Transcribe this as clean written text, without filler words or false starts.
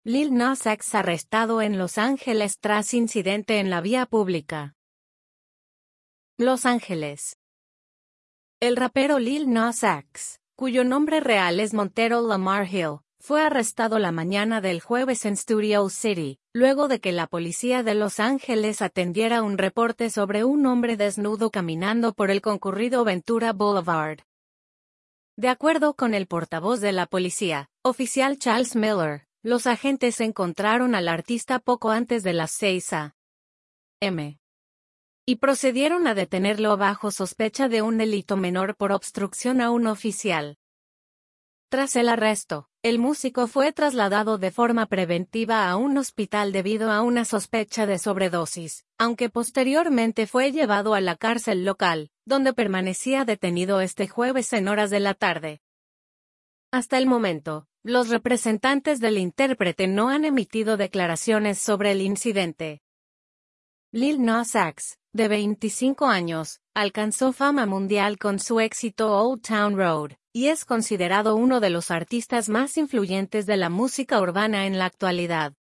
Lil Nas X arrestado en Los Ángeles tras incidente en la vía pública. Los Ángeles. El rapero Lil Nas X, cuyo nombre real es Montero Lamar Hill, fue arrestado la mañana del jueves en Studio City, luego de que la policía de Los Ángeles atendiera un reporte sobre un hombre desnudo caminando por el concurrido Ventura Boulevard. De acuerdo con el portavoz de la policía, oficial Charles Miller, los agentes encontraron al artista poco antes de las 6 a.m. y procedieron a detenerlo bajo sospecha de un delito menor por obstrucción a un oficial. Tras el arresto, el músico fue trasladado de forma preventiva a un hospital debido a una sospecha de sobredosis, aunque posteriormente fue llevado a la cárcel local, donde permanecía detenido este jueves en horas de la tarde. Hasta el momento, los representantes del intérprete no han emitido declaraciones sobre el incidente. Lil Nas X, de 25 años, alcanzó fama mundial con su éxito Old Town Road, y es considerado uno de los artistas más influyentes de la música urbana en la actualidad.